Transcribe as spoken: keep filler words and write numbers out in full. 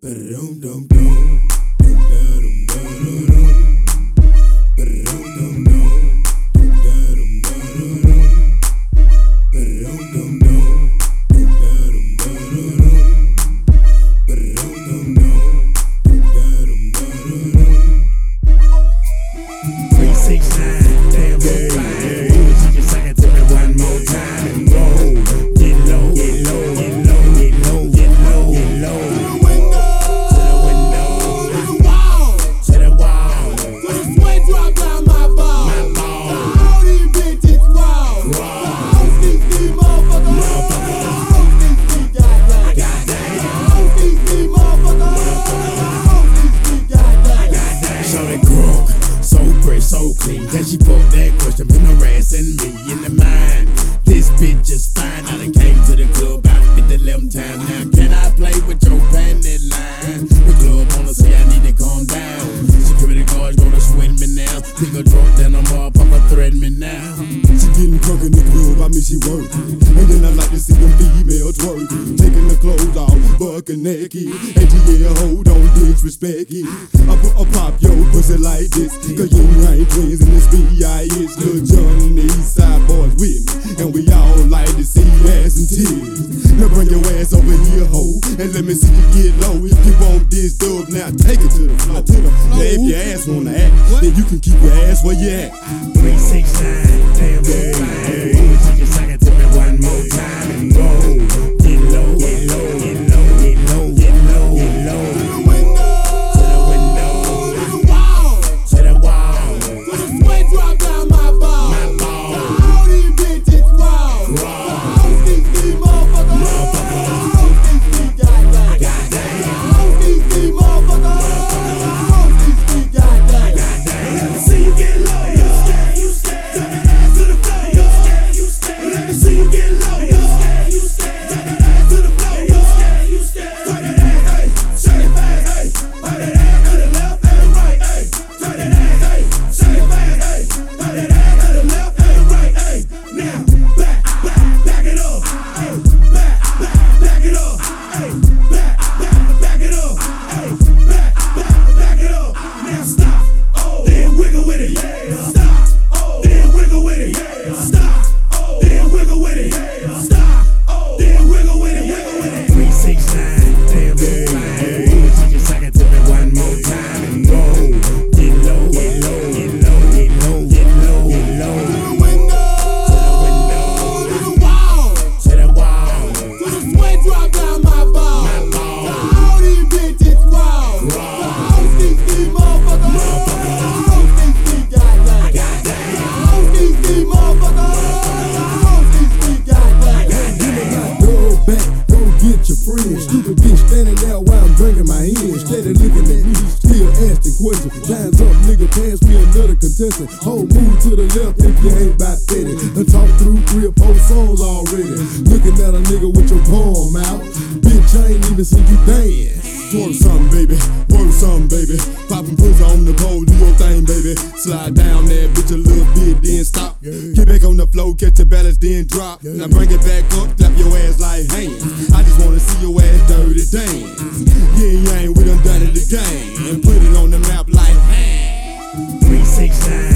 Ba-dum dum dum, dum da dum da da dum. Ba-dum dum dum, dum da dum da da dum. Ba-dum dum dum, dum da dum da da dum. Ba-dum dum dum, dum da dum da da dum. Three six nine, damn yeah, fine. Yeah. She just suck it to me one more time and roll. Get low, get low, get low, get low, get low, get low. So clean, then she put that question, been harassing me in the mind. This bitch is fine, I done came to the club about fifty eleven times. Now can I play with your panty line? The club wanna say I need to calm down. Security guards gonna swing me now. Think a drunk, then I'm all papa threaten me now. She getting drunk in the club, I mean she work. And then I like to see them females twerk. Taking the clothes off, bucking naked. And she yeah, hold on, disrespect it. I put a pop your pussy like this, cause you ain't twins in this B I H. Lil Jon and the East Side boys with me, and we all like to see ass and tears. Now bring your ass over here, ho, and let me see you get low. If you want this dub, now take it to the floor. To the floor. Now if your ass wanna act, what? Then you can keep your ass where you at. Three six nine, damn yeah, fine. She just suck it to me one more time and roll. Get low, get low, get low, get low, get low, get low. Stupid bitch standing there while I'm drinking my hand, steady looking at me, still asking questions. Time's up, nigga, pass me another contestant. Whole move to the left if you ain't about thirty. Done talk through three or four songs already. Looking at a nigga with your palm out. Bitch, I ain't even seen you dance. Twerk something, baby, work something, baby. Poppin' pussy on the pole, do your thing, baby. Slide down that bitch a little bit, then stop. Get back on the floor, catch your balance, then drop. Now bring it back up, clap your ass like hands. I just wanna see your ass dirty dance. Yeah, yeah, we done done it again, and put it on the map like, man. Three six nine.